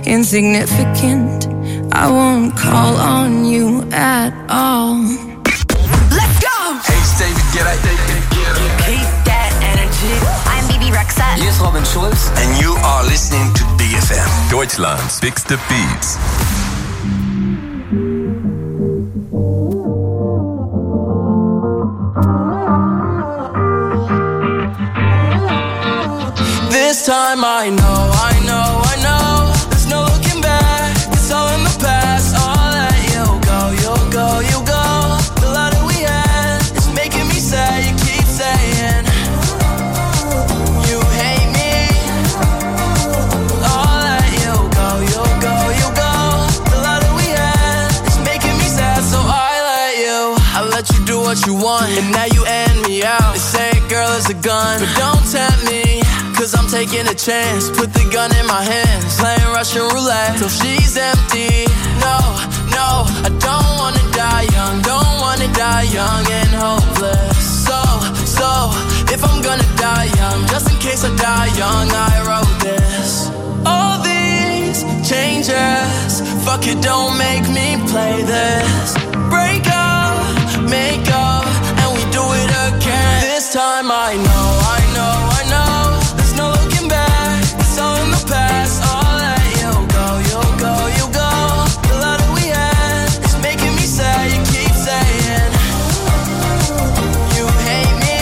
insignificant. I won't call on you at all. Let's go! Hey, David Guetta. Keep that energy. I'm Bibi Rexha. Hier ist Robin Schulz. And you are listening to Big FM. Deutschlands bigste Beats. This time I know, there's no looking back, it's all in the past. I'll let you go. The love that we had is making me sad, you keep saying you hate me. I'll let you go. The love that we had is making me sad, so I let you do what you want, and now you end me out. They say a girl is a gun, but don't tempt me, 'cause I'm taking a chance. Put the gun in my hands, playing Russian roulette till she's empty. No, I don't wanna die young and hopeless. So, if I'm gonna die young, just in case I die young, I wrote this. All these changes, fuck it, don't make me play this. Break up, make up, and we do it again. This time I know. There's no looking back, it's all in the past. I'll let you go. The love that we had is making me sad, you keep saying you hate me.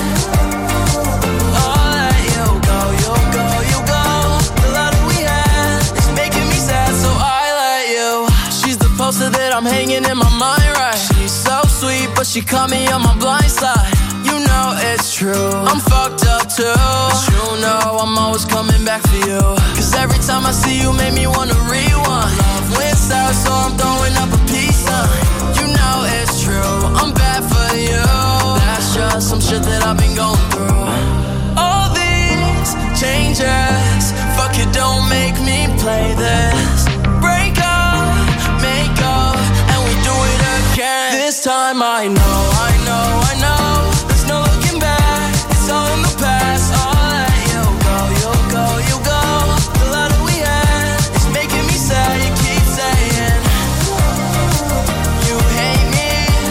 I'll let you go. The love that we had is making me sad, so I let you. She's the poster that I'm hanging in my mind, right? She's so sweet, but she caught me on my blind side. You know it's true, I'm fucked up too, but you know I'm always coming back for you. 'Cause every time I see you make me wanna rewind. Love went south, so I'm throwing up a peace sign. You know it's true, I'm bad for you. That's just some shit that I've been going through. All these changes, fuck it, don't make me play this. Break up, make up, and we do it again. This time I know. There's no looking back, it's all in the past. I'll let you go. The love that we had is making me sad, you keep saying you hate me.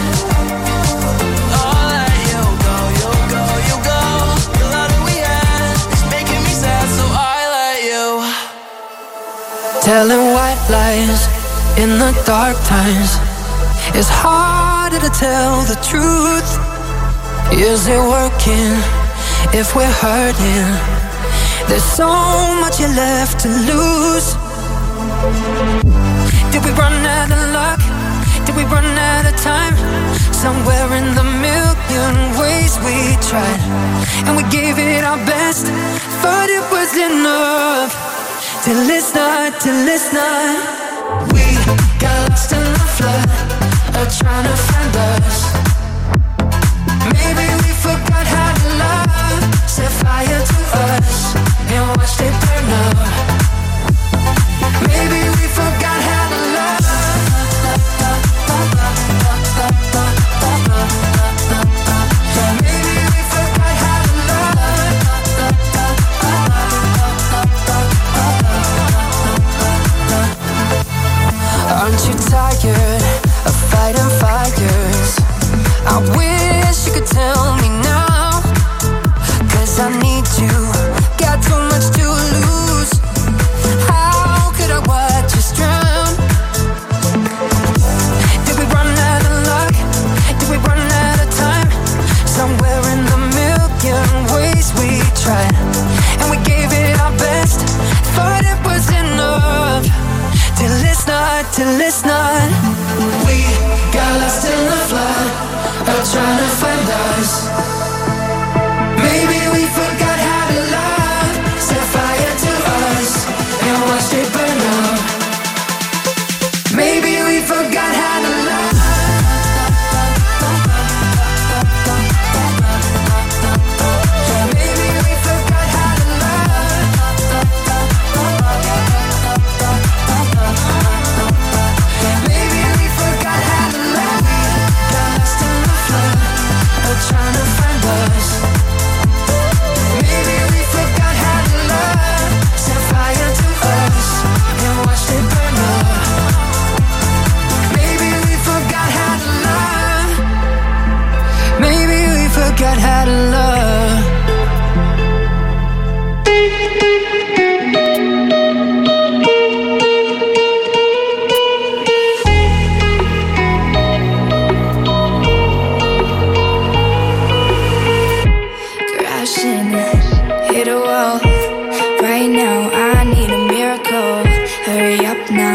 I'll let you go. The love that we had is making me sad, so I let you. Telling white lies in the dark times, it's harder to tell the truth. Is it working if we're hurting? There's so much you left to lose. Did we run out of luck? Did we run out of time? Somewhere in the million ways we tried, and we gave it our best, but it was enough. Till it's not. We got lost in the flood of trying to find us. Maybe we forgot how to love. Set fire to us and watched it burn up. Maybe we forgot how to love. Maybe we forgot how to love. Aren't you tired of fighting fires? I wish you could tell me now, 'cause I need you, got too much to lose. How could I watch us drown? Did we run out of luck? Did we run out of time? Somewhere in the million ways we tried, and we gave it our best, but it was enough. Till it's not. We got lost in the flood of trying to find us. Maybe we forgot how to love. Set fire to us and watched it burn up. Maybe we forgot how to love. Maybe we forgot how to love.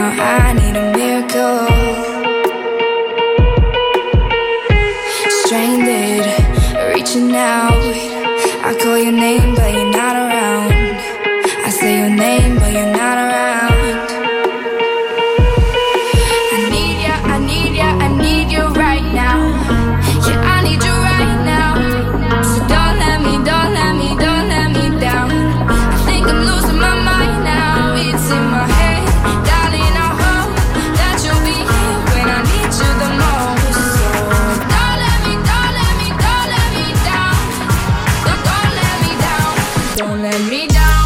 now I need a miracle. Stranded, reaching out. I call your name but you're not around. I say your name but you're not around. I need ya, I need ya, I need you right now. Yeah, I need you right now. So don't let me down. I think I'm losing my mind now. It's in my head, darling, I hope that you'll be here when I need you the most. So don't let me down. Don't let me down. Don't let me down.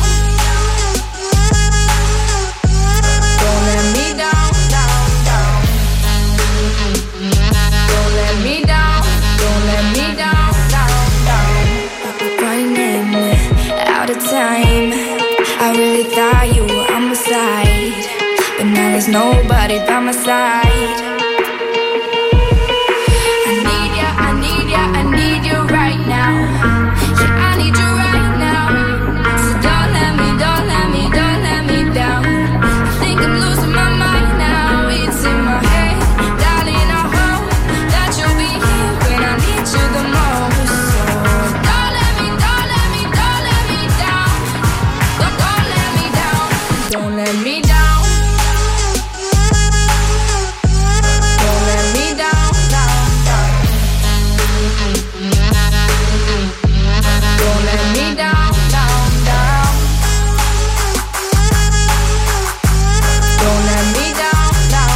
Don't let me down. Don't let me down. Don't let me down. Running out of time. I really thought you were on my side, but now there's nobody by my side. I need ya, I need ya, I need you right now. Yeah, I need you right now. So don't let me down. I think I'm losing my mind now. It's in my head, darling, I hope that you'll be here when I need you the most. So don't let me down. Don't let me down. Don't let me down. Don't let me down. Don't let me down.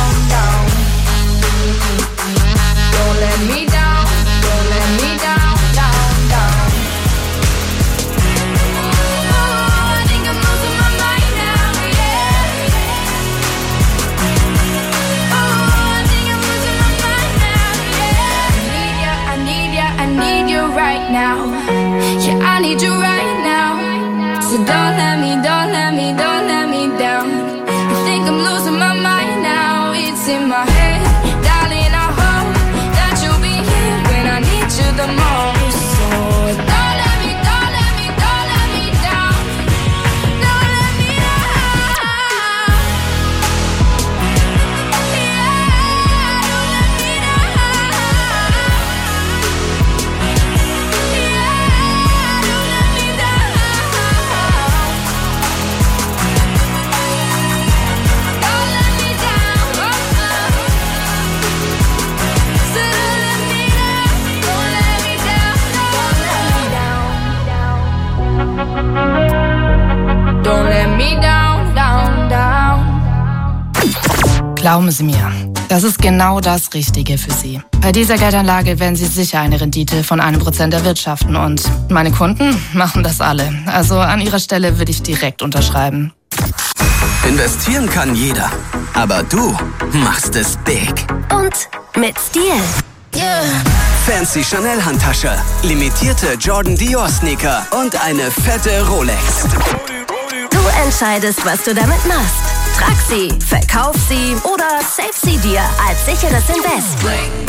Don't let me down. Don't let me down. Oh, I think I'm losing my mind now, yeah. Oh, I think I'm losing my mind now, yeah. I need ya, I need you right now. Yeah, I need you right now. So don't let me down. I think I'm losing my mind now. It's in my head, darling, I hope that you'll be here when I need you the most. So don't let me down. Don't let me down. Don't let me down. Yeah, don't let me down. Yeah, don't let me down. Don't let me down. So don't let me down. Don't let me down. Don't let me down. Glauben Sie mir, das ist genau das Richtige für Sie. Bei dieser Geldanlage werden Sie sicher eine Rendite von 1% erwirtschaften und meine Kunden machen das alle. Also an Ihrer Stelle würde ich direkt unterschreiben. Investieren kann jeder, aber du machst es big. Und mit Stil. Fancy Chanel-Handtasche, limitierte Jordan Dior Sneaker und eine fette Rolex. Du entscheidest, was du damit machst. Trag sie, verkauf sie oder save sie dir als sicheres Invest.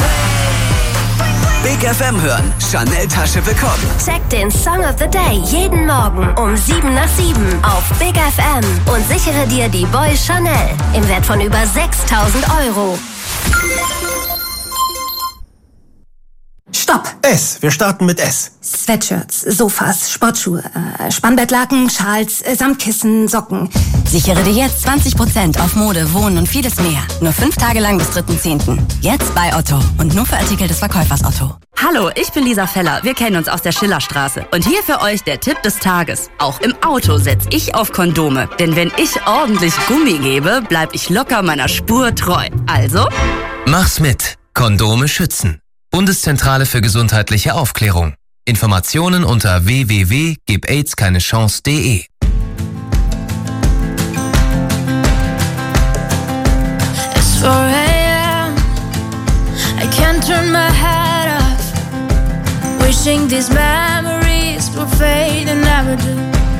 Big FM hören, Chanel-Tasche bekommen. Check den Song of the Day jeden Morgen um 7:07 auf Big FM und sichere dir die Boy Chanel im Wert von über 6.000 Euro. Stopp! S. Wir starten mit S. Sweatshirts, Sofas, Sportschuhe, Spannbettlaken, Schals, Samtkissen, Socken. Sichere dir jetzt 20% auf Mode, Wohnen und vieles mehr. Nur 5 Tage lang bis 3.10. Jetzt bei Otto. Und nur für Artikel des Verkäufers Otto. Hallo, ich bin Lisa Feller. Wir kennen uns aus der Schillerstraße. Und hier für euch der Tipp des Tages. Auch im Auto setze ich auf Kondome. Denn wenn ich ordentlich Gummi gebe, bleib ich locker meiner Spur treu. Also? Mach's mit. Kondome schützen. Bundeszentrale für gesundheitliche Aufklärung. Informationen unter www.gebaidskeinechance.de. It's 4 a.m. I can't turn my head off. Wishing these memories will fade and never do.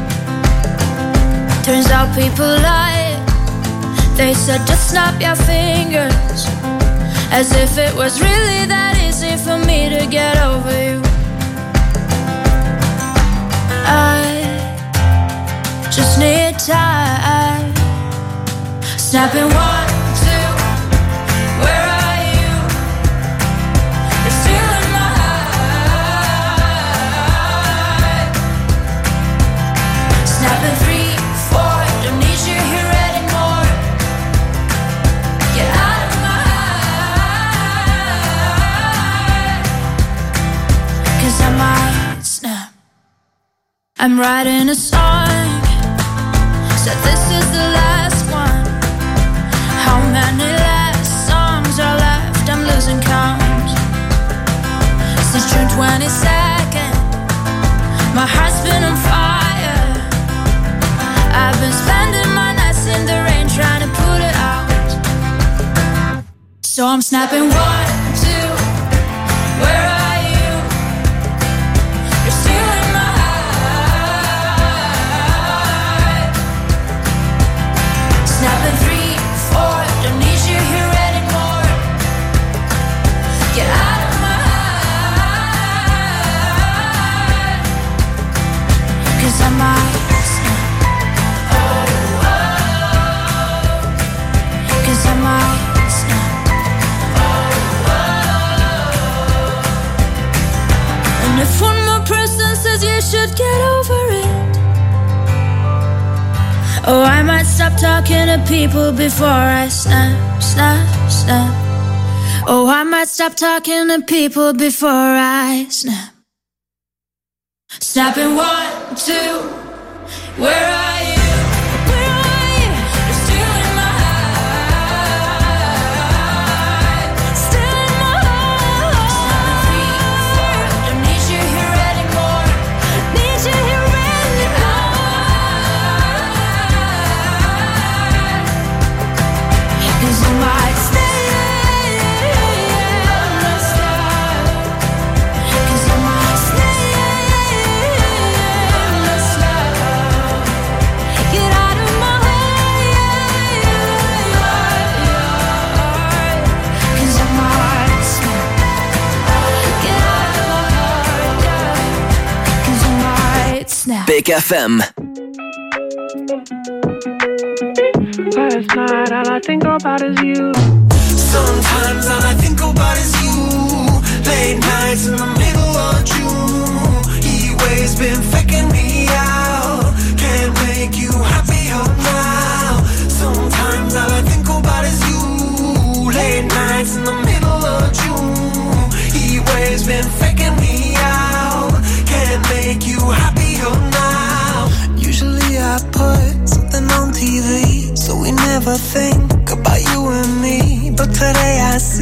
Turns out people lie. They said just snap your fingers. As if it was really that easy for me to get over you. I just need time. Snapping 1, 2, where are you? You're still in my heart. Snapping 3, 4, don't need you here anymore. Get out of my heart. 'Cause I might snap. I'm writing a song, said this is the last one. How many last songs are left? I'm losing count. Since June 22nd, my heart's been on fire. I've been spending my nights in the rain trying to put it out. So I'm snapping 1, 2, where are you? You're still in my heart. Snapping 3, 4, don't need you here anymore. Get out of my heart. 'Cause I might snap. Oh, oh. 'Cause I might snap. Oh, oh. And if one more person says you should get over it, oh, I might stop talking to people before I snap, snap, snap. Oh, I might stop talking to people before I snap. Snapping 1, 2, where are you? Where are you? You're still in my heart. Still in my heart. Snapping 3, 4, don't need you here anymore. Need you here anymore. 'Cause I might stay, not stop. 'Cause I might stay, not stop. Get out of my heart. 'Cause I might snap. Get out of my heart, yeah. 'Cause I might snap. Big FM. Last night all I think about is you. Sometimes all I think about is you. Late nights in the middle of June. He waves been faking me out. Can't make you happier now. Sometimes all I think about is you. Late nights in the middle of June. He waves been faking me out. Can't make you happier now. Usually I put something on TV, so we never think about you and me. But today I see